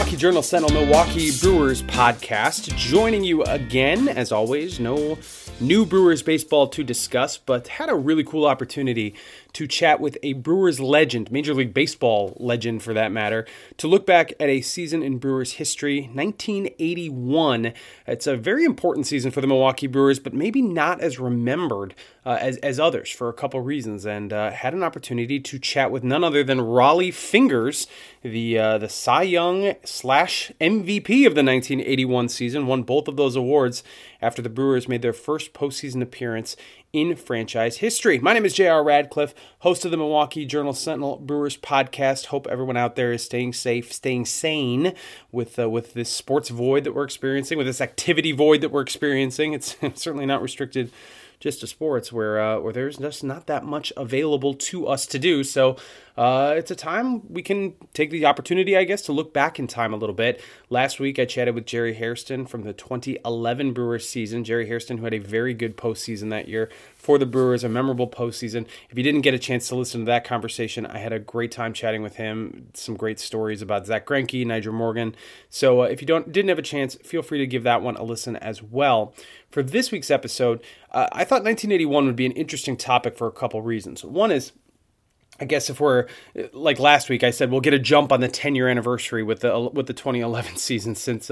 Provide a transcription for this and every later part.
Milwaukee Journal Sentinel Milwaukee Brewers podcast. Joining you again, as always, no new Brewers baseball to discuss, but had a really cool opportunity to chat with a Brewers legend, Major League Baseball legend for that matter, to look back at a season in Brewers history, 1981. It's a very important season for the Milwaukee Brewers, but maybe not as remembered as others for a couple reasons, and had an opportunity to chat with none other than Rollie Fingers, the Cy Young / MVP of the 1981 season, won both of those awards after the Brewers made their first postseason appearance in franchise history. My name is J.R. Radcliffe, host of the Milwaukee Journal Sentinel Brewers podcast. Hope everyone out there is staying safe, staying sane with this sports void that we're experiencing, with this activity void that we're experiencing. It's certainly not restricted just to sports, where there's just not that much available to us to do. So it's a time we can take the opportunity, I guess, to look back in time a little bit. Last week, I chatted with Jerry Hairston from the 2011 Brewers season. Jerry Hairston, who had a very good postseason that year for the Brewers, a memorable postseason. If you didn't get a chance to listen to that conversation, I had a great time chatting with him. Some great stories about Zach Greinke, Nyjer Morgan. So if you didn't have a chance, feel free to give that one a listen as well. For this week's episode, I thought 1981 would be an interesting topic for a couple reasons. One is, I guess if we're like last week, I said we'll get a jump on the 10-year anniversary with the 2011 season since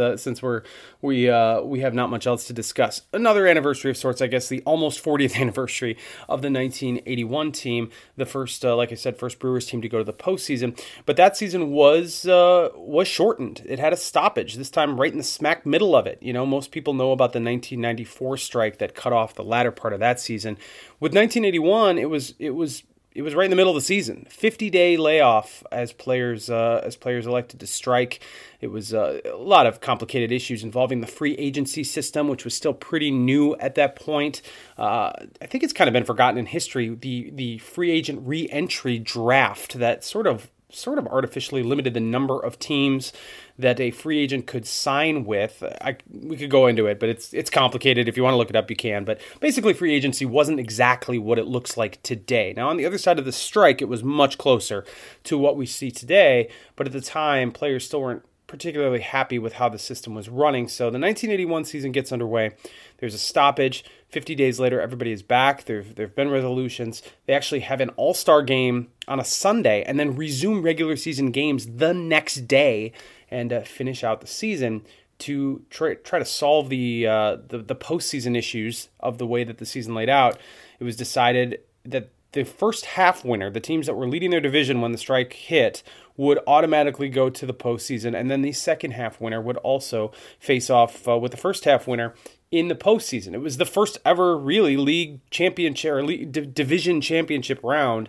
we have not much else to discuss. Another anniversary of sorts, I guess, the almost 40th anniversary of the 1981 team, the first, like I said, first Brewers team to go to the postseason. But that season was shortened. It had a stoppage this time, right in the smack middle of it. You know, most people know about the 1994 strike that cut off the latter part of that season. With 1981, it was right in the middle of the season. 50-day layoff as players elected to strike. It was a lot of complicated issues involving the free agency system, which was still pretty new at that point. I think it's kind of been forgotten in history. The free agent re-entry draft that sort of artificially limited the number of teams that a free agent could sign with. We could go into it, but it's complicated. If you want to look it up, you can. But basically, free agency wasn't exactly what it looks like today. Now, on the other side of the strike, it was much closer to what we see today. But at the time, players still weren't particularly happy with how the system was running. So the 1981 season gets underway. There's a stoppage. 50 days later, everybody is back. There have been resolutions. They actually have an all-star game on a Sunday and then resume regular season games the next day and finish out the season to try to solve the postseason issues of the way that the season laid out. It was decided that the first half winner, the teams that were leading their division when the strike hit, would automatically go to the postseason, and then the second half winner would also face off with the first half winner in the postseason. It was the first ever really league championship or division championship round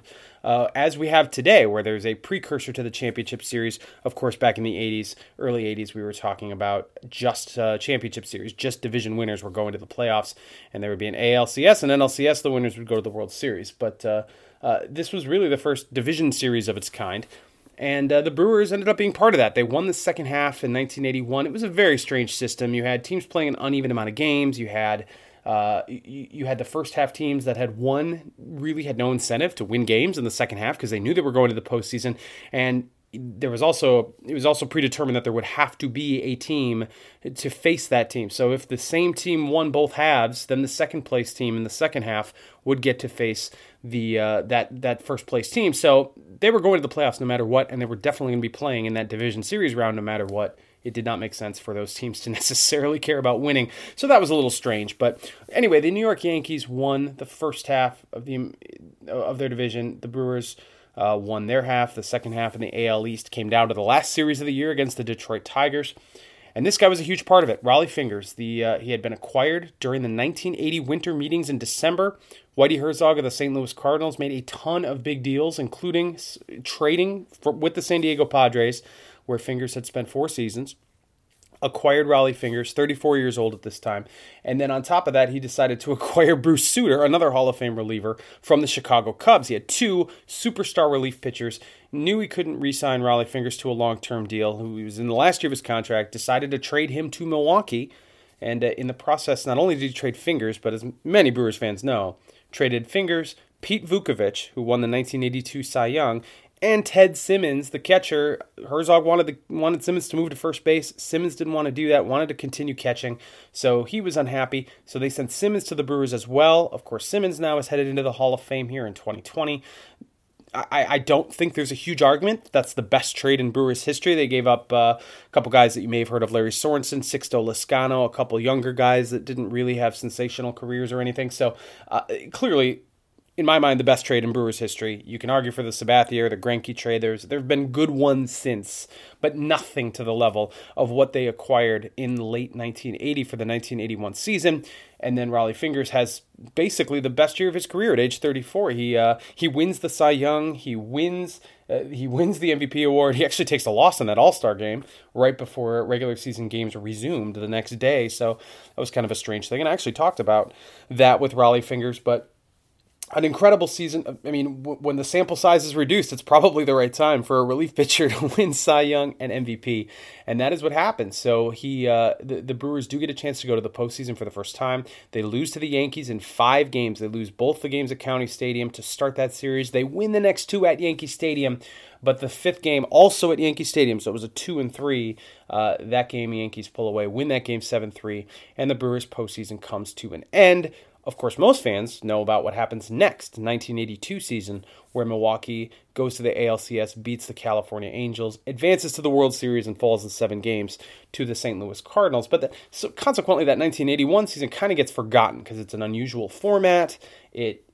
as we have today, where there's a precursor to the championship series. Of course, back in the 80s, early 80s, we were talking about just championship series, just division winners were going to the playoffs, and there would be an ALCS and NLCS, the winners would go to the World Series. But this was really the first division series of its kind. And the Brewers ended up being part of that. They won the second half in 1981. It was a very strange system. You had teams playing an uneven amount of games. You had the first half teams that had won really had no incentive to win games in the second half because they knew they were going to the postseason. And it was also predetermined that there would have to be a team to face that team. So if the same team won both halves, then the second place team in the second half would get to face the that first place team. So they were going to the playoffs no matter what, and they were definitely going to be playing in that division series round no matter what. It did not make sense for those teams to necessarily care about winning. So that was a little strange. But anyway, the New York Yankees won the first half of their division. The Brewers won their half. The second half in the AL East came down to the last series of the year against the Detroit Tigers. And this guy was a huge part of it. Rollie Fingers. He had been acquired during the 1980 winter meetings in December. Whitey Herzog of the St. Louis Cardinals made a ton of big deals, including trading with the San Diego Padres, where Fingers had spent 4 seasons. Acquired Rollie Fingers, 34 years old at this time. And then on top of that, he decided to acquire Bruce Sutter, another Hall of Fame reliever, from the Chicago Cubs. He had 2 superstar relief pitchers, knew he couldn't re-sign Rollie Fingers to a long-term deal, who was in the last year of his contract, decided to trade him to Milwaukee. And in the process, not only did he trade Fingers, but as many Brewers fans know, traded Fingers, Pete Vukovich, who won the 1982 Cy Young, and Ted Simmons, the catcher. Herzog wanted Simmons to move to first base. Simmons didn't want to do that, wanted to continue catching, so he was unhappy. So they sent Simmons to the Brewers as well. Of course, Simmons now is headed into the Hall of Fame here in 2020. I don't think there's a huge argument. That's the best trade in Brewers history. They gave up a couple guys that you may have heard of, Larry Sorensen, Sixto Lezcano, a couple younger guys that didn't really have sensational careers or anything. So clearly, in my mind, the best trade in Brewers history. You can argue for the Sabathia or the Greinke trade. There have been good ones since, but nothing to the level of what they acquired in late 1980 for the 1981 season. And then Rollie Fingers has basically the best year of his career at age 34. He wins the Cy Young. He wins the MVP award. He actually takes a loss in that All-Star game right before regular season games resumed the next day. So that was kind of a strange thing. And I actually talked about that with Rollie Fingers, but an incredible season. I mean, when the sample size is reduced, it's probably the right time for a relief pitcher to win Cy Young and MVP, and that is what happened. So the Brewers do get a chance to go to the postseason for the first time. They lose to the Yankees in 5 games. They lose both the games at County Stadium to start that series. They win the next 2 at Yankee Stadium, but the 5th game also at Yankee Stadium, so it was a 2-3. That game, Yankees pull away, win that game 7-3, and the Brewers' postseason comes to an end. Of course, most fans know about what happens next, 1982 season, where Milwaukee goes to the ALCS, beats the California Angels, advances to the World Series, and falls in 7 games to the St. Louis Cardinals. But so consequently, that 1981 season kind of gets forgotten because it's an unusual format. It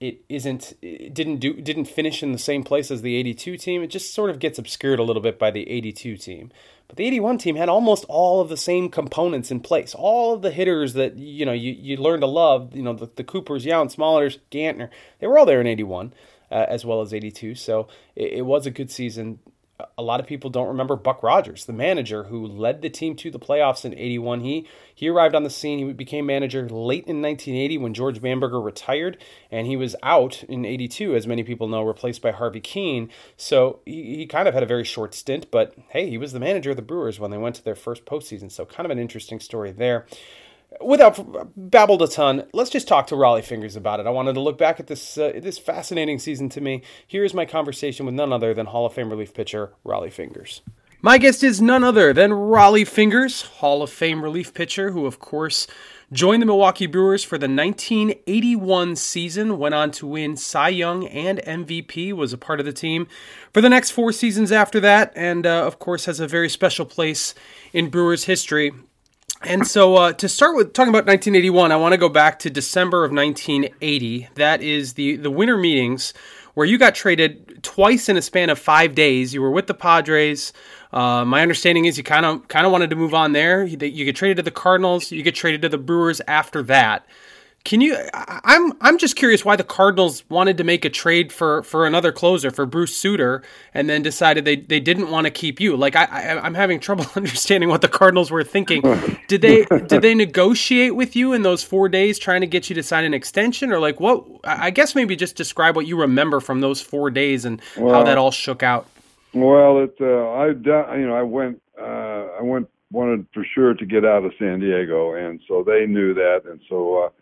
didn't finish in the same place as the 82 team. It just sort of gets obscured a little bit by the 82 team. But the 81 team had almost all of the same components in place. All of the hitters that you learn to love, the Coopers, Yount, Smolters, Gantner, they were all there in 81 as well as 82. So it was a good season. A lot of people don't remember Buck Rogers, the manager who led the team to the playoffs in 81. He arrived on the scene. He became manager late in 1980 when George Bamberger retired, and he was out in 82, as many people know, replaced by Harvey Keene. So he kind of had a very short stint, but hey, he was the manager of the Brewers when they went to their first postseason. So kind of an interesting story there. Without babbled a ton, let's just talk to Rollie Fingers about it. I wanted to look back at this fascinating season to me. Here's my conversation with none other than Hall of Fame relief pitcher Rollie Fingers. My guest is none other than Rollie Fingers, Hall of Fame relief pitcher, who of course joined the Milwaukee Brewers for the 1981 season, went on to win Cy Young and MVP, was a part of the team for the next 4 seasons after that, and of course has a very special place in Brewers history. And so to start with talking about 1981, I want to go back to December of 1980. That is the winter meetings where you got traded twice in a span of 5 days. You were with the Padres. My understanding is you kind of wanted to move on there. You get traded to the Cardinals. You get traded to the Brewers after that. I'm just curious why the Cardinals wanted to make a trade for another closer, for Bruce Sutter, and then decided they didn't want to keep you. Like I'm having trouble understanding what the Cardinals were thinking. Did they negotiate with you in those 4 days trying to get you to sign an extension, or like what? I guess maybe just describe what you remember from those 4 days and how that all shook out. Well, I wanted for sure to get out of San Diego, and so they knew that, and so.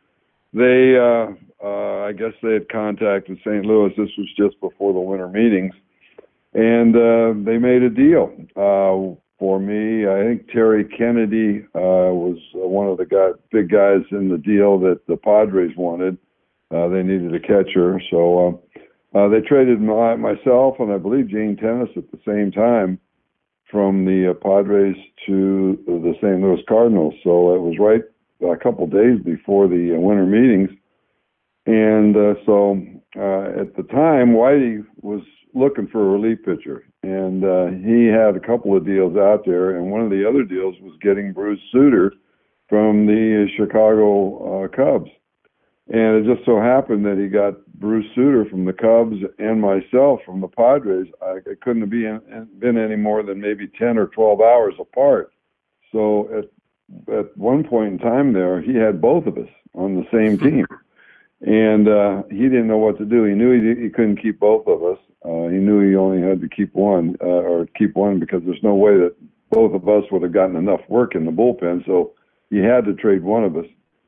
I guess they had contacted St. Louis. This was just before the winter meetings, and they made a deal for me. I think Terry Kennedy was one of the big guys in the deal that the Padres wanted. They needed a catcher, so they traded myself and I believe Gene Tennis at the same time from the Padres to the St. Louis Cardinals. So it was right a couple of days before the winter meetings. And so at the time, Whitey was looking for a relief pitcher. And he had a couple of deals out there. And one of the other deals was getting Bruce Sutter from the Chicago Cubs. And it just so happened that he got Bruce Sutter from the Cubs and myself from the Padres. It couldn't have been any more than maybe 10 or 12 hours apart. So at one point in time there, he had both of us on the same team. And he didn't know what to do. He knew he couldn't keep both of us. He knew he only had to keep one, because there's no way that both of us would have gotten enough work in the bullpen. So he had to trade one of us.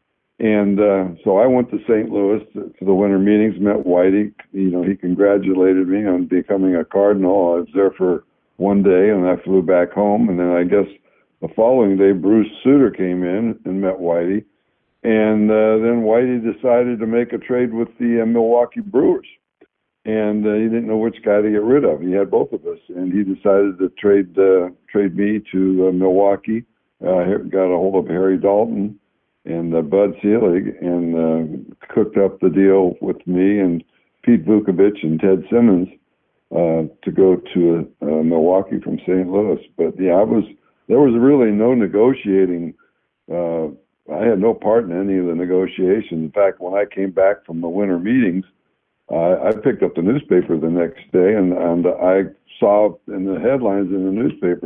And so I went to St. Louis to the winter meetings, met Whitey. He congratulated me on becoming a Cardinal. I was there for one day, and I flew back home. And then I guess the following day, Bruce Sutter came in and met Whitey. And then Whitey decided to make a trade with the Milwaukee Brewers. And he didn't know which guy to get rid of. He had both of us, and he decided to trade me to Milwaukee. Got a hold of Harry Dalton and Bud Selig, and cooked up the deal with me and Pete Vukovich and Ted Simmons to go to Milwaukee from St. Louis. But yeah, there was really no negotiating. I had no part in any of the negotiations. In fact, when I came back from the winter meetings, I picked up the newspaper the next day, and I saw in the headlines in the newspaper,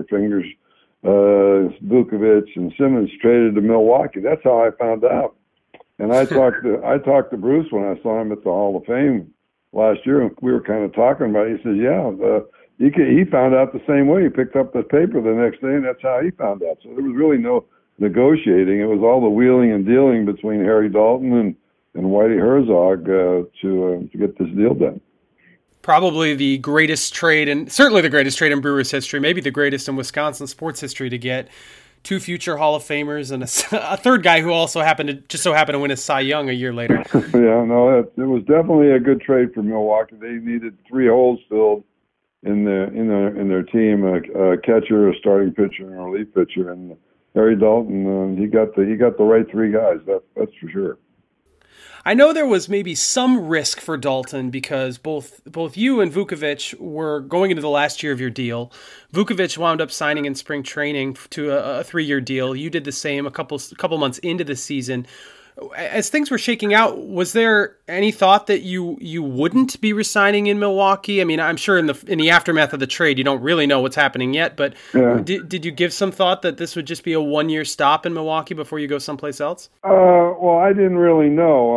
Vukovich and Simmons traded to Milwaukee. That's how I found out. And I talked to Bruce when I saw him at the Hall of Fame last year, and we were kind of talking about it. He says, he found out the same way. He picked up the paper the next day, and that's how he found out. So there was really no negotiating. It was all the wheeling and dealing between Harry Dalton and Whitey Herzog to get this deal done. Probably the greatest trade, and certainly the greatest trade in Brewers history, maybe the greatest in Wisconsin sports history, to get two future Hall of Famers and a third guy who also happened to win a Cy Young a year later. Yeah, no, it was definitely a good trade for Milwaukee. They needed 3 holes filled in their team: a catcher, a starting pitcher, and a relief pitcher. And Harry Dalton, he got the right 3 guys. That's for sure. I know there was maybe some risk for Dalton because both you and Vukovich were going into the last year of your deal. Vukovich wound up signing in spring training to a 3-year deal. You did the same a couple months into the season. As things were shaking out, was there any thought that you wouldn't be resigning in Milwaukee? I mean, I'm sure in the aftermath of the trade, you don't really know what's happening yet, but yeah. Did you give some thought that this would just be a 1-year stop in Milwaukee before you go someplace else? Well, I didn't really know.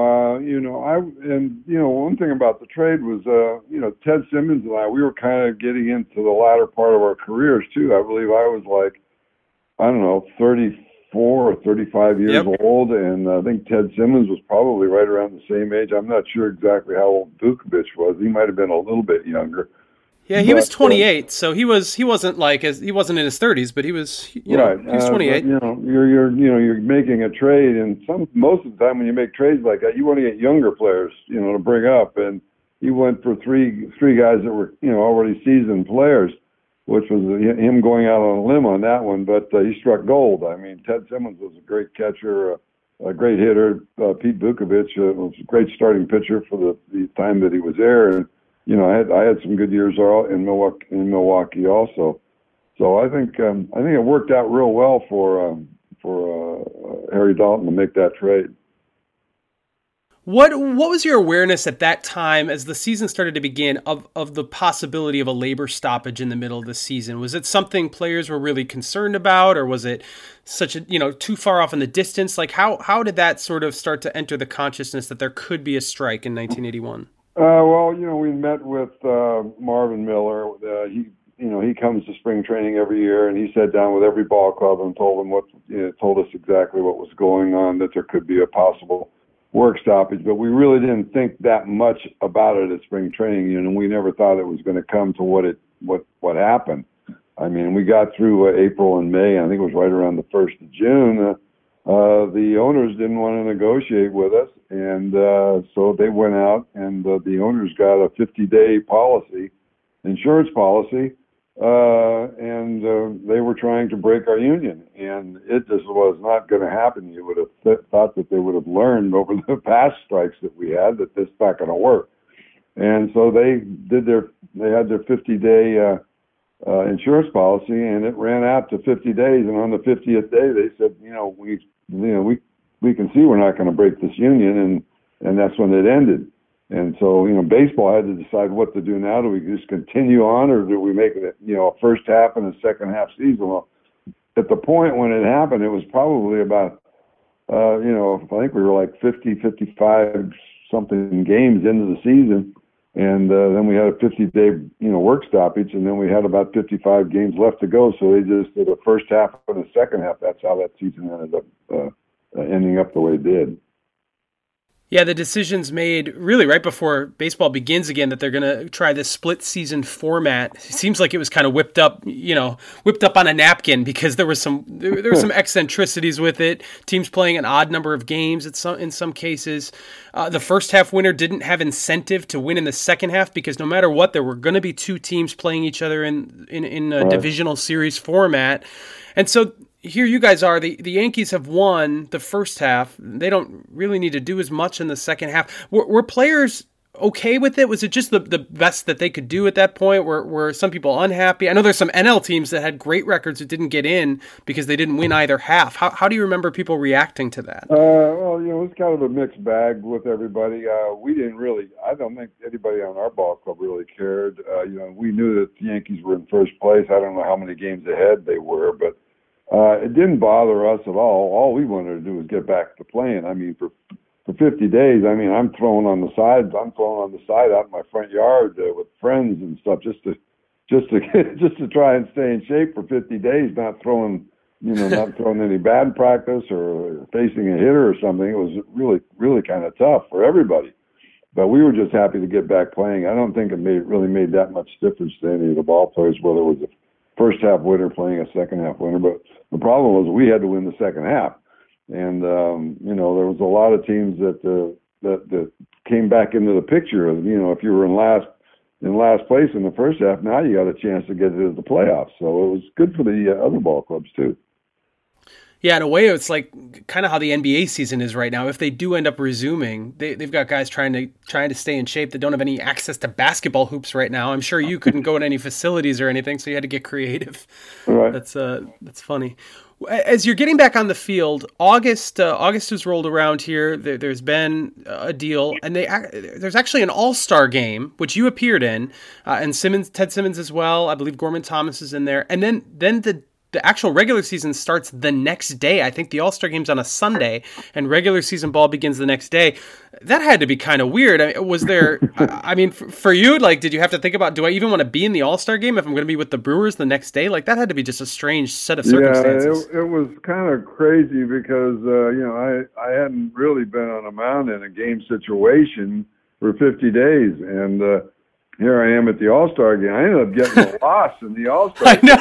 One thing about the trade was, Ted Simmons and I, we were kind of getting into the latter part of our careers too. I believe I was 34 or 35 years old, and I think Ted Simmons was probably right around the same age. I'm not sure exactly how old Vukovich was. He might have been a little bit younger. Yeah, he was 28, so he wasn't in his 30s, but he was right. He was 28. You're making a trade, and most of the time when you make trades like that, you want to get younger players, to bring up, and he went for three guys that were already seasoned players, which was him going out on a limb on that one, but he struck gold. I mean, Ted Simmons was a great catcher, a great hitter. Pete Vukovich was a great starting pitcher for the time that he was there. And, I had some good years in Milwaukee also. So I think it worked out real well for Harry Dalton to make that trade. What was your awareness at that time as the season started to begin of the possibility of a labor stoppage in the middle of the season? Was it something players were really concerned about, or was it such too far off in the distance? Like how did that sort of start to enter the consciousness that there could be a strike in 1981? We met with Marvin Miller. He comes to spring training every year, and he sat down with every ball club and told us exactly what was going on, that there could be a possible work stoppage, but we really didn't think that much about it at spring training, and we never thought it was going to come to what happened. I mean, we got through April and May, and I think it was right around the 1st of June. The owners didn't want to negotiate with us, and so they went out, and the owners got a 50-day insurance policy, and they were trying to break our union, and it just was not going to happen. You would have thought that they would have learned over the past strikes that we had that this is not going to work. And so they had their 50-day insurance policy, and it ran out to 50 days. And on the 50th day, they said, we can see we're not going to break this union, and that's when it ended. And so, baseball had to decide what to do now. Do we just continue on, or do we make it, a first half and a second half season? Well, at the point when it happened, it was probably about, I think we were like 55 something games into the season. And then we had a 50-day, work stoppage, and then we had about 55 games left to go. So they just did a first half and a second half. That's how that season ended up ending up the way it did. Yeah, the decision's made really right before baseball begins again that they're going to try this split season format. It seems like it was kind of whipped up on a napkin because there were some eccentricities with it. Teams playing an odd number of games in some cases. The first half winner didn't have incentive to win in the second half because no matter what, there were going to be two teams playing each other in a divisional series format, and so. Here you guys are. The Yankees have won the first half. They don't really need to do as much in the second half. Were players okay with it? Was it just the best that they could do at that point? Were some people unhappy? I know there's some NL teams that had great records that didn't get in because they didn't win either half. How do you remember people reacting to that? Well, it was kind of a mixed bag with everybody. We didn't really. I don't think anybody on our ball club really cared. We knew that the Yankees were in first place. I don't know how many games ahead they were, but. It didn't bother us at all. All we wanted to do was get back to playing. I mean, for 50 days, I mean, I'm throwing on the side out in my front yard with friends and stuff, just to try and stay in shape for 50 days, not throwing any bad practice or facing a hitter or something. It was really, really kind of tough for everybody. But we were just happy to get back playing. I don't think it really made that much difference to any of the ball players, whether it was a first half winner playing a second half winner. But the problem was we had to win the second half, and there was a lot of teams that came back into the picture. If you were in last place in the first half, now you got a chance to get into the playoffs. So it was good for the other ball clubs too. Yeah, in a way, it's like kind of how the NBA season is right now. If they do end up resuming, they've got guys trying to stay in shape that don't have any access to basketball hoops right now. I'm sure you couldn't go to any facilities or anything, so you had to get creative. Right. That's funny. As you're getting back on the field, August has rolled around here. There's been a deal, and there's actually an All-Star game which you appeared in, and Ted Simmons as well. I believe Gorman Thomas is in there, and then the actual regular season starts the next day. I think the All-Star game's on a Sunday, and regular season ball begins the next day. That had to be kind of weird. Was there, for you, like, did you have to think about, do I even want to be in the All-Star game if I'm going to be with the Brewers the next day? Like, that had to be just a strange set of circumstances. Yeah, it was kind of crazy because, I hadn't really been on a mound in a game situation for 50 days, and here I am at the All-Star game. I ended up getting a loss in the All-Star game.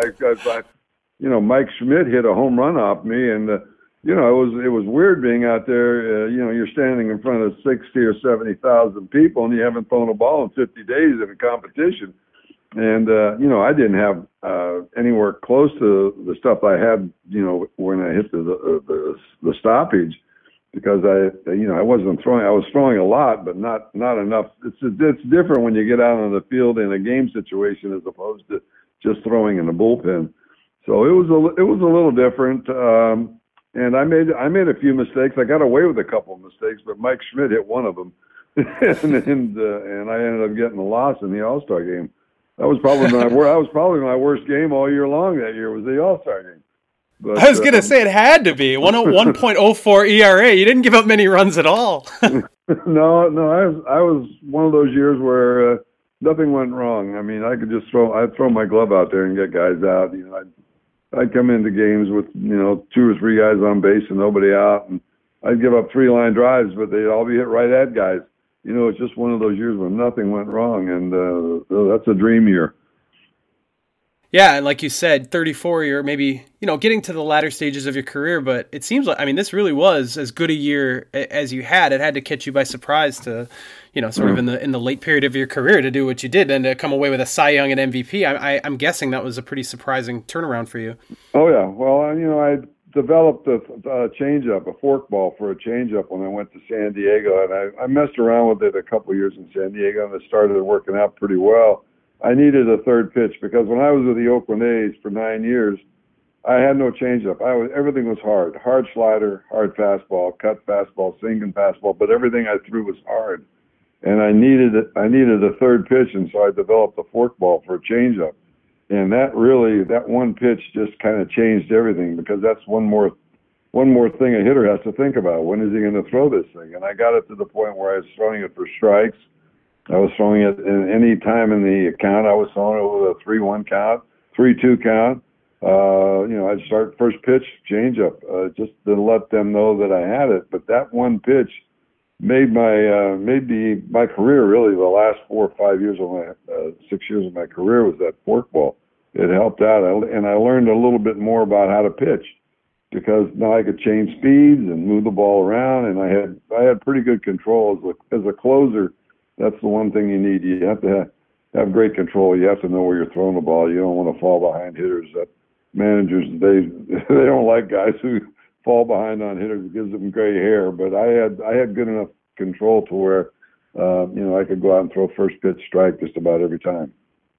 I know. Mike Schmidt hit a home run off me, and it was weird being out there. You're standing in front of 60 or 70,000 people, and you haven't thrown a ball in 50 days in a competition. And I didn't have anywhere close to the stuff I had, when I hit the stoppage, because I wasn't throwing. I was throwing a lot, but not enough. It's different when you get out on the field in a game situation as opposed to just throwing in the bullpen. So it was a little different, and I made a few mistakes. I got away with a couple of mistakes, but Mike Schmidt hit one of them, and I ended up getting the loss in the All-Star game. That was probably my worst game all year long. That year was the All-Star game. But, I was gonna say it had to be 1.04 ERA. You didn't give up many runs at all. No, I was one of those years where nothing went wrong. I mean, I'd throw my glove out there and get guys out. I'd come into games with, 2 or 3 guys on base and nobody out, and I'd give up 3 line drives, but they'd all be hit right at guys. It's just one of those years where nothing went wrong, and that's a dream year. Yeah, and like you said, 34, you're maybe, getting to the latter stages of your career, but it seems like, this really was as good a year as you had. It had to catch you by surprise to, sort of in the late period of your career to do what you did and to come away with a Cy Young and MVP. I'm guessing that was a pretty surprising turnaround for you. Oh, yeah. Well, I developed a changeup, a forkball for a changeup when I went to San Diego, and I messed around with it a couple of years in San Diego, and it started working out pretty well. I needed a third pitch because when I was with the Oakland A's for 9 years, I had no changeup. Everything was hard slider, hard fastball, cut fastball, sinking fastball, but everything I threw was hard. And I needed a third pitch, and so I developed a forkball for a changeup. And that one pitch just kind of changed everything, because that's one more thing a hitter has to think about. When is he going to throw this thing? And I got it to the point where I was throwing it for strikes. I was throwing it in any time in the count. I was throwing it with a 3-1 count, 3-2 count. I'd start first pitch, change up, just to let them know that I had it. But that one pitch my career really. The last 4 or 5 years of my 6 years of my career was that forkball. It helped out, and I learned a little bit more about how to pitch because now I could change speeds and move the ball around, and I had pretty good control as a closer. That's the one thing you need. You have to have great control. You have to know where you're throwing the ball. You don't want to fall behind hitters. That managers they don't like guys who fall behind on hitters. It gives them gray hair. But I had good enough control to where I could go out and throw first pitch strike just about every time.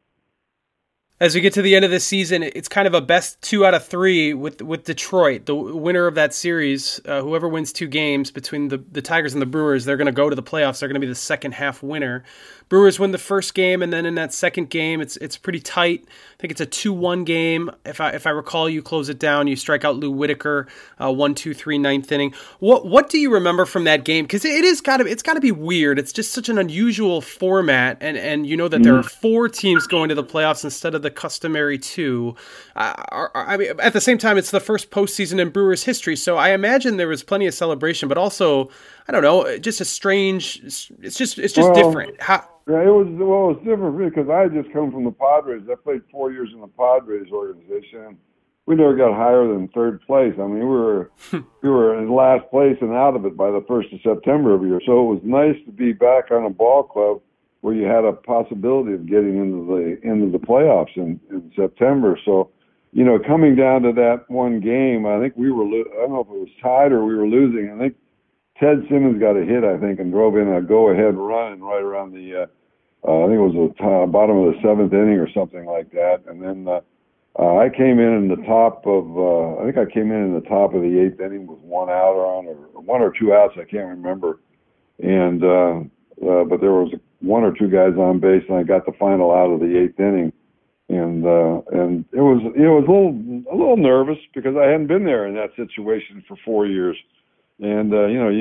As we get to the end of the season, it's kind of a best 2 out of 3 with Detroit, the winner of that series. Whoever wins 2 games between the Tigers and the Brewers, they're going to go to the playoffs. They're going to be the second half winner. Brewers win the first game, and then in that second game, it's pretty tight. I think it's a 2-1 game. If I recall, you close it down. You strike out Lou Whitaker, 1-2-3 ninth inning. What do you remember from that game? Because it's got to be weird. It's just such an unusual format, and you know that there are 4 teams going to the playoffs instead of the customary 2. I mean, at the same time, it's the first postseason in Brewers history, so I imagine there was plenty of celebration, but also, I don't know, just a strange. It's just different. Yeah, it was different because I had just come from the Padres. I played 4 years in the Padres organization. We never got higher than third place. I mean, we were in last place and out of it by the 1st of September every year. So it was nice to be back on a ball club where you had a possibility of getting into the playoffs in September. So, coming down to that one game, I think we were. I don't know if it was tied or we were losing. I think Ted Simmons got a hit, and drove in a go-ahead run right around the. I think it was the bottom of the 7th inning or something like that, and then I came in the top of. I think I came in the top of the 8th inning with 1 out or 1 or 2 outs. I can't remember, and but there was 1 or 2 guys on base, and I got the final out of the 8th inning, and it was a little nervous because I hadn't been there in that situation for 4 years, and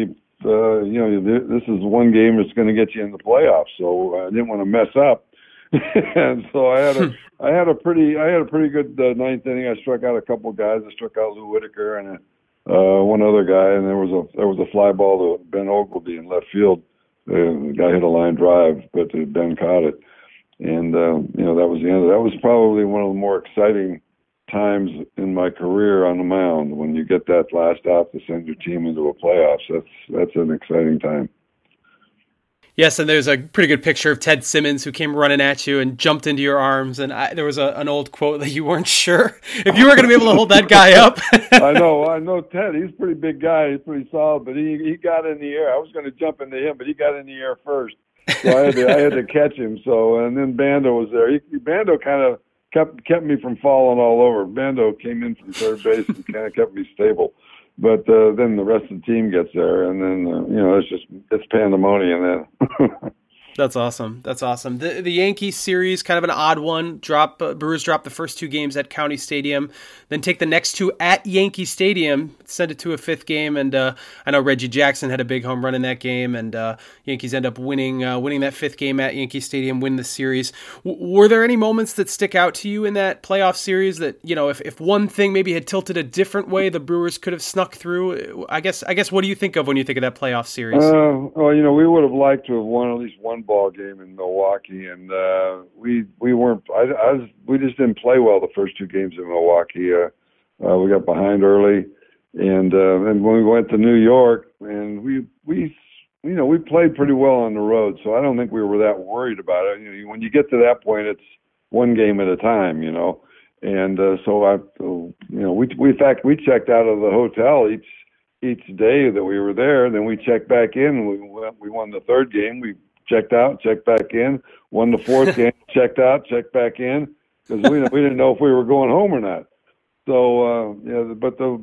this is one game that's going to get you in the playoffs, so I didn't want to mess up, and so I had a pretty good 9th inning. I struck out a couple of guys. I struck out Lou Whitaker and one other guy, and there was a fly ball to Ben Ogleby in left field. The guy hit a line drive, but Ben caught it, and that was the end of it. That was probably one of the more exciting times in my career on the mound when you get that last out to send your team into a playoffs. That's an exciting time. Yes, and there's a pretty good picture of Ted Simmons who came running at you and jumped into your arms, and there was an old quote that you weren't sure if you were going to be able to hold that guy up. I know Ted. He's a pretty big guy. He's pretty solid, but he got in the air. I was going to jump into him, but he got in the air first, so I had to catch him. So, and then Bando was there. Bando kind of kept me from falling all over. Bando came in from third base and kind of kept me stable. But then the rest of the team gets there, and then it's pandemonium then. That's awesome. The Yankees series, kind of an odd one. Brewers drop the first 2 games at County Stadium, then take the next 2 at Yankee Stadium, send it to a 5th game, and I know Reggie Jackson had a big home run in that game, and Yankees end up winning that 5th game at Yankee Stadium, win the series. Were there any moments that stick out to you in that playoff series that, if one thing maybe had tilted a different way, the Brewers could have snuck through? I guess what do you think of when you think of that playoff series? We would have liked to have won at least one ball game in Milwaukee, and we weren't. We just didn't play well the first 2 games in Milwaukee. We got behind early, and when we went to New York, and we played pretty well on the road, so I don't think we were that worried about it. When you get to that point, it's one game at a time, And so we checked out of the hotel each day that we were there. Then we checked back in. We won the 3rd game. We checked out, checked back in. Won the 4th game. Checked out, checked back in, because we didn't know if we were going home or not. So but the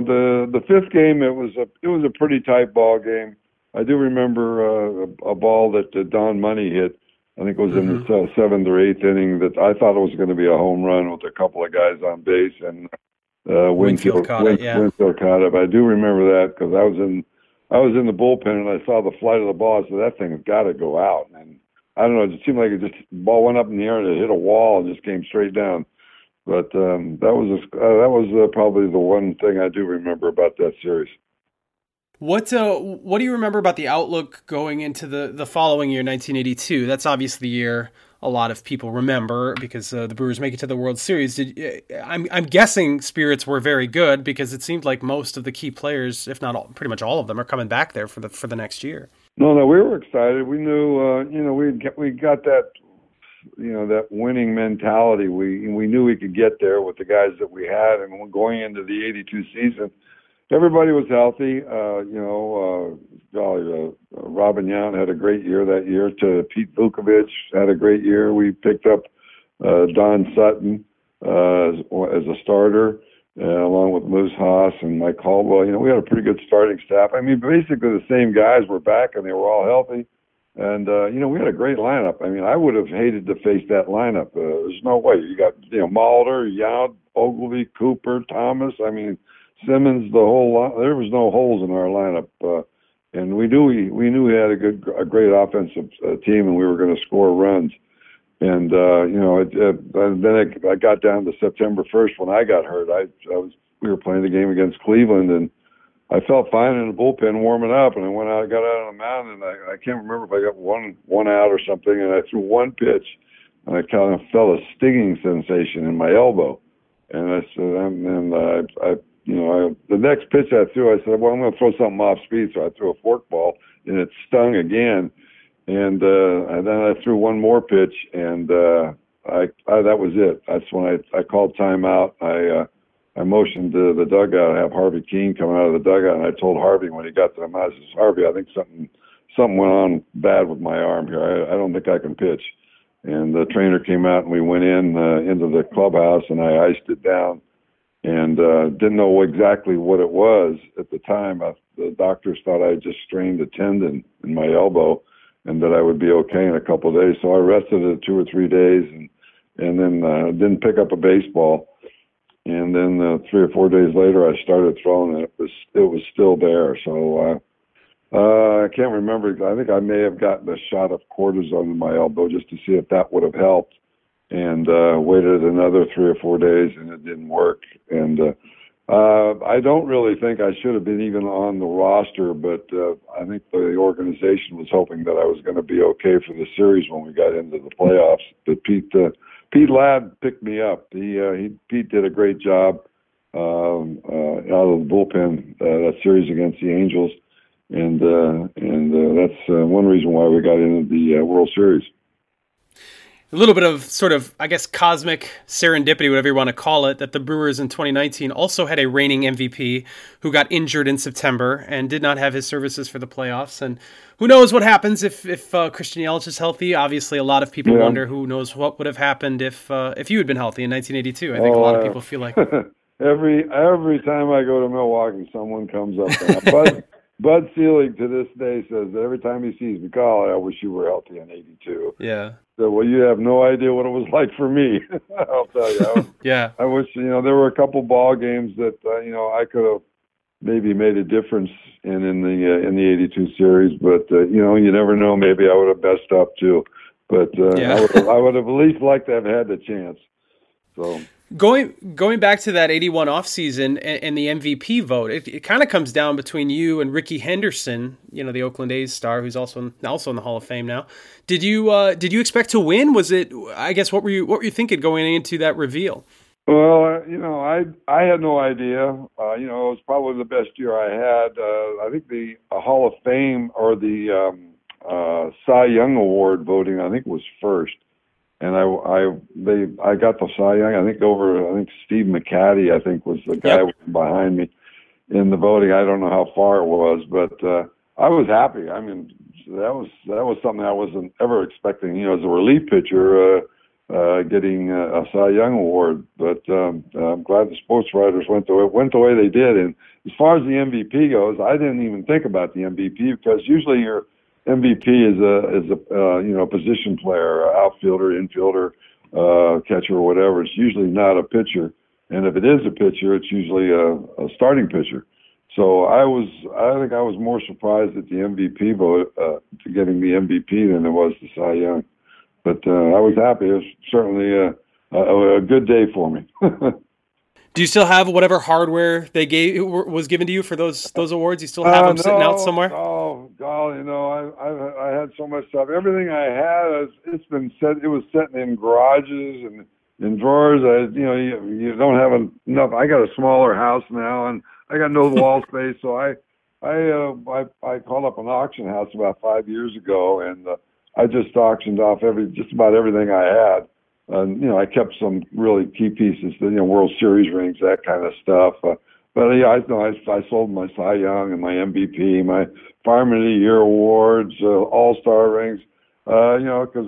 5th game, it was a pretty tight ball game. I do remember a ball that Don Money hit. I think it was in the 7th or 8th inning that I thought it was going to be a home run with a couple of guys on base, and Winfield caught it. Yeah. Winfield caught it. But I do remember that because I was in the bullpen and I saw the flight of the ball. So that thing has got to go out. And I don't know. It just seemed like the ball went up in the air and it hit a wall and just came straight down. But that was probably the one thing I do remember about that series. What do you remember about the outlook going into the following year, 1982? That's obviously the year a lot of people remember because the Brewers make it to the World Series. I'm guessing spirits were very good because it seemed like most of the key players, if not all, pretty much all of them, are coming back there for the next year. No, we were excited. We knew, we got that, that winning mentality. We knew we could get there with the guys that we had, and going into the '82 season, everybody was healthy. Robin Yount had a great year that year. Pete Vukovich had a great year. We picked up Don Sutton as a starter, along with Moose Haas and Mike Caldwell. We had a pretty good starting staff. I mean, basically the same guys were back, and they were all healthy. And, we had a great lineup. I mean, I would have hated to face that lineup. There's no way. You got, Mulder, Yount, Ogilvy, Cooper, Thomas. I mean, Simmons, the whole lot. There was no holes in our lineup. And we knew we had a great offensive team, and we were going to score runs. And then I got down to September 1st when I got hurt. We were playing the game against Cleveland, and I felt fine in the bullpen warming up. And I went out, got out on the mound, and I can't remember if I got one out or something. And I threw one pitch, and I kind of felt a stinging sensation in my elbow. And I said, the next pitch I threw, I said, well, I'm going to throw something off speed. So I threw a forkball, and it stung again. And then I threw one more pitch, and that was it. That's when I called timeout. I motioned to the dugout. I have Harvey Keene coming out of the dugout, and I told Harvey when he got to the mound, I said, Harvey, I think something went on bad with my arm here. I don't think I can pitch. And the trainer came out, and we went into the clubhouse, and I iced it down. And didn't know exactly what it was at the time. The doctors thought I just strained a tendon in my elbow, and that I would be okay in a couple of days. So I rested it 2 or 3 days, and then didn't pick up a baseball. And then 3 or 4 days later, I started throwing, and it was still there. So I can't remember. I think I may have gotten a shot of cortisone in my elbow just to see if that would have helped. And waited another 3 or 4 days, and it didn't work. And I don't really think I should have been even on the roster, but I think the organization was hoping that I was going to be okay for the series when we got into the playoffs. But Pete Ladd picked me up. Pete did a great job out of the bullpen that series against the Angels, and that's one reason why we got into the World Series. A little bit of sort of, I guess, cosmic serendipity, whatever you want to call it, that the Brewers in 2019 also had a reigning MVP who got injured in September and did not have his services for the playoffs. And who knows what happens if Christian Yelich is healthy. Obviously, a lot of people wonder who knows what would have happened if you had been healthy in 1982. I think a lot of people feel like... every time I go to Milwaukee, someone comes up and Bud Selig to this day says that every time he sees me, I wish you were healthy in '82. Yeah. So, well, you have no idea what it was like for me. I'll tell you. Yeah. I wish, there were a couple ball games that, I could have maybe made a difference in the '82 series, but you never know. Maybe I would have messed up too. But I would have at least liked to have had the chance. So. Going back to that 81 offseason and the MVP vote, it kind of comes down between you and Rickey Henderson, the Oakland A's star, who's also in the Hall of Fame now. Did you expect to win? Was it, I guess, what were you thinking going into that reveal? Well, I had no idea. It was probably the best year I had. I think the Hall of Fame or the Cy Young Award voting, I think, was first. And I got the Cy Young, I think Steve McCatty, I think, was the guy behind me in the voting. I don't know how far it was, but I was happy. I mean, that was something I wasn't ever expecting, as a relief pitcher, getting a Cy Young award. But I'm glad the sports writers went the way they did. And as far as the MVP goes, I didn't even think about the MVP because usually your MVP is a position player, outfielder, infielder, catcher, or whatever. It's usually not a pitcher, and if it is a pitcher, it's usually a starting pitcher. So I think I was more surprised at the MVP vote, to getting the MVP than it was the Cy Young. But I was happy. It was certainly a good day for me. Do you still have whatever hardware was given to you for those awards? You still have them sitting out somewhere? Oh, golly, I had so much stuff. Everything I had, it's been set. It was sitting in garages and in drawers. You don't have enough. I got a smaller house now, and I got no wall space. So I called up an auction house about 5 years ago, and I just auctioned off just about everything I had. I kept some really key pieces, World Series rings, that kind of stuff. But I sold my Cy Young and my MVP, my Fireman of the Year awards, All-Star rings. Because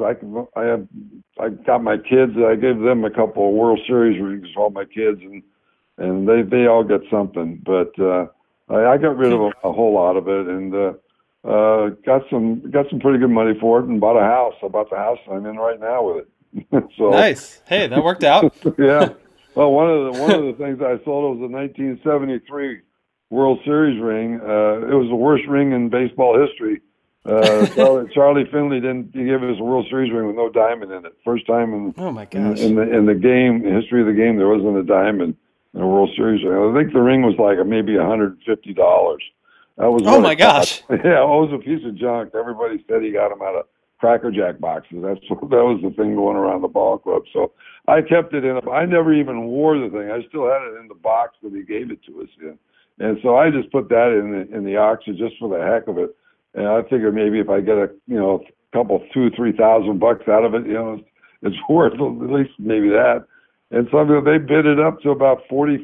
I got my kids. I gave them a couple of World Series rings for all my kids, and they all get something. But I got rid of a whole lot of it, and got some pretty good money for it, and bought a house. I bought the house I'm in right now with it. So, nice. Hey, that worked out. Yeah. Well, one of the things I sold was a 1973 World Series ring. It was the worst ring in baseball history. Charlie Finley he gave us a World Series ring with no diamond in it. First time in the game, the history of the game, there wasn't a diamond in a World Series ring. I think the ring was like maybe $150. That was my gosh. Yeah, it was a piece of junk. Everybody said he got them out of Cracker Jack boxes. That was the thing going around the ball club. So I kept it in. I never even wore the thing. I still had it in the box that he gave it to us in. And so I just put that in the auction just for the heck of it. And I figured maybe if I get a couple $2,000-3,000 out of it, it's worth at least maybe that. And so they bid it up to about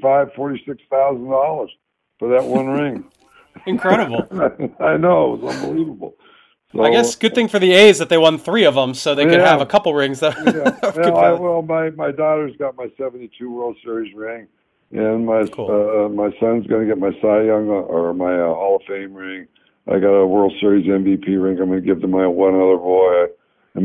$46,000 for that one ring. Incredible. I know, it was unbelievable. So, I guess good thing for the A's that they won 3 of them, so they could have a couple rings. That my daughter's got my '72 World Series ring, and my son's going to get my Cy Young or my Hall of Fame ring. I got a World Series MVP ring. I'm going to give to my one other boy, and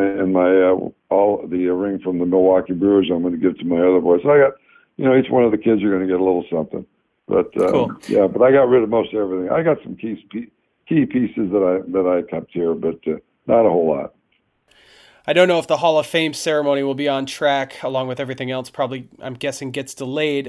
the ring from the Milwaukee Brewers. I'm going to give to my other boy. So I got, each one of the kids are going to get a little something. But but I got rid of most of everything. I got some key pieces that I kept here, but not a whole lot. I don't know if the Hall of Fame ceremony will be on track along with everything else. Probably, I'm guessing, gets delayed.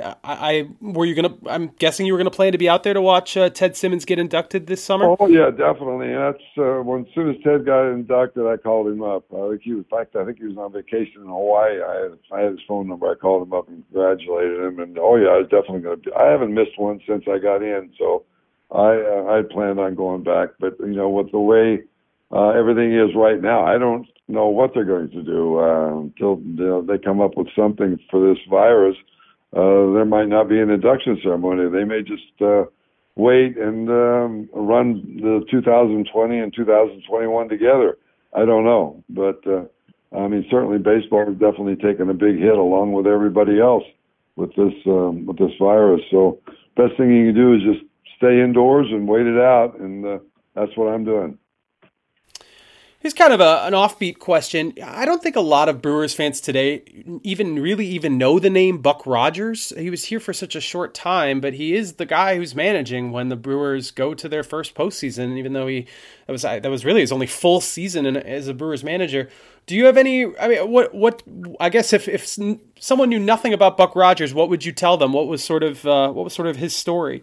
I'm guessing you were gonna plan to be out there to watch Ted Simmons get inducted this summer. Oh yeah, definitely. That's as soon as Ted got inducted, I called him up. I think he was on vacation in Hawaii. I had his phone number. I called him up and congratulated him. And I was definitely gonna be. I haven't missed one since I got in, so I planned on going back. But with the way everything is right now, I don't know what they're going to do until they come up with something for this virus. There might not be an induction ceremony. They may just wait and run the 2020 and 2021 together. I don't know, but certainly baseball has definitely taken a big hit along with everybody else with this virus. So best thing you can do is just stay indoors and wait it out, and that's what I'm doing. Here's kind of an offbeat question. I don't think a lot of Brewers fans today even know the name Buck Rogers. He was here for such a short time, but he is the guy who's managing when the Brewers go to their first postseason, even though that was really his only full season as a Brewers manager. Do you have any, what I guess if someone knew nothing about Buck Rogers, what would you tell them? What was sort of his story?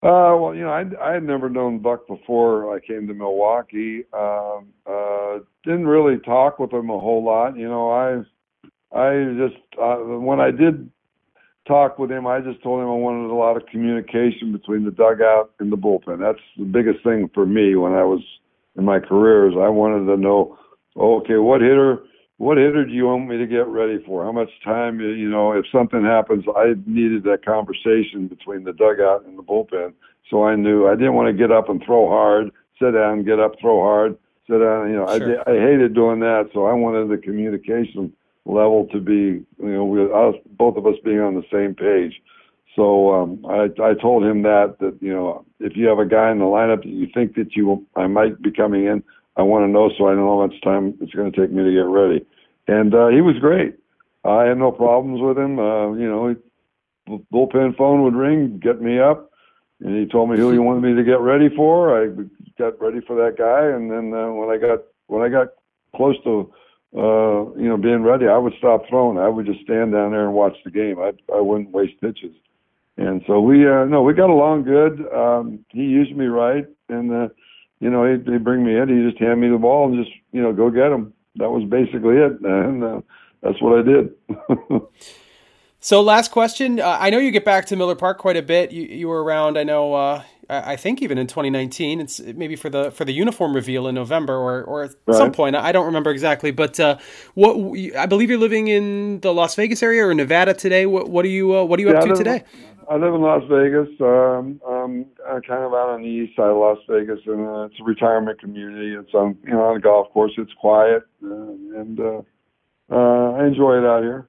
I had never known Buck before I came to Milwaukee. Didn't really talk with him a whole lot. I just when I did talk with him, I just told him I wanted a lot of communication between the dugout and the bullpen. That's the biggest thing for me when I was in my career. Is I wanted to know, okay, what hitter do you want me to get ready for? How much time, if something happens, I needed that conversation between the dugout and the bullpen. So I knew I didn't want to get up and throw hard, sit down, get up, throw hard, sit down. Sure. I hated doing that. So I wanted the communication level to be, both of us being on the same page. So I told him that if you have a guy in the lineup that you think that I might be coming in, I want to know so I know how much time it's going to take me to get ready. And he was great. I had no problems with him. Bullpen phone would ring, get me up, and he told me who he wanted me to get ready for. I got ready for that guy, and then when I got close to being ready, I would stop throwing. I would just stand down there and watch the game. I wouldn't waste pitches. And so we got along good. He used me right, and he'd bring me in. He'd just hand me the ball and just go get him. That was basically it, and that's what I did. So last question. I know you get back to Miller Park quite a bit. You were around, I know, I think even in 2019. It's maybe for the uniform reveal in November or at some point. I don't remember exactly. But I believe you're living in the Las Vegas area or Nevada today. What are you up to today? I live in Las Vegas. I'm kind of out on the east side of Las Vegas, and it's a retirement community. It's on a golf course. It's quiet, and I enjoy it out here.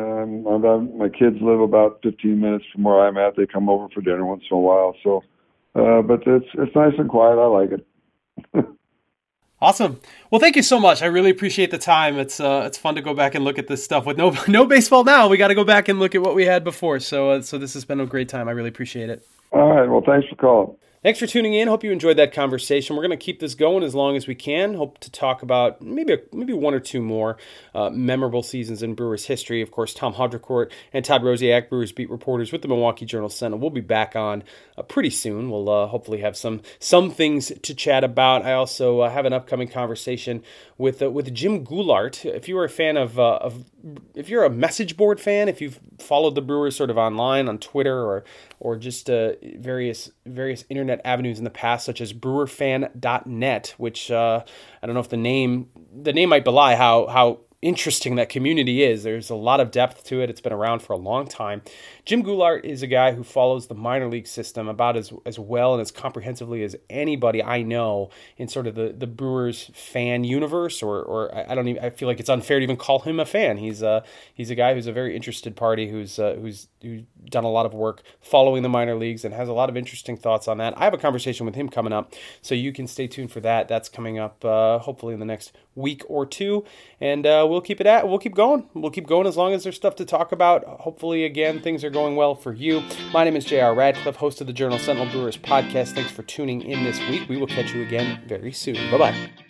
My kids live about 15 minutes from where I'm at. They come over for dinner once in a while. So, but it's nice and quiet. I like it. Awesome. Well, thank you so much. I really appreciate the time. It's fun to go back and look at this stuff with no baseball now. We got to go back and look at what we had before. So this has been a great time. I really appreciate it. All right. Well, thanks for calling. Thanks for tuning in. Hope you enjoyed that conversation. We're going to keep this going as long as we can. Hope to talk about maybe one or two more memorable seasons in Brewers history. Of course, Tom Haudricourt and Todd Rosiak, Brewers beat reporters with the Milwaukee Journal-Sentinel. We'll be back on pretty soon. We'll hopefully have some things to chat about. I also have an upcoming conversation with Jim Goulart. If you are a fan if you're a message board fan, if you've followed the Brewers sort of online on Twitter or just various internet avenues in the past, such as brewerfan.net, which I don't know if the name might belie how interesting that community is. There's a lot of depth to it. It's been around for a long time. Jim Goulart is a guy who follows the minor league system about as well and as comprehensively as anybody I know in sort of the Brewers fan universe, or I feel like it's unfair to even call him a fan. He's a guy who's a very interested party who's done a lot of work following the minor leagues and has a lot of interesting thoughts on that. I have a conversation with him coming up, so you can stay tuned for that. That's coming up hopefully in the next week or two, and we'll keep going. We'll keep going as long as there's stuff to talk about. Hopefully, again, things are going well for you. My name is J.R. Radcliffe, host of the Journal-Sentinel Brewers podcast. Thanks for tuning in this week. We will catch you again very soon. Bye-bye.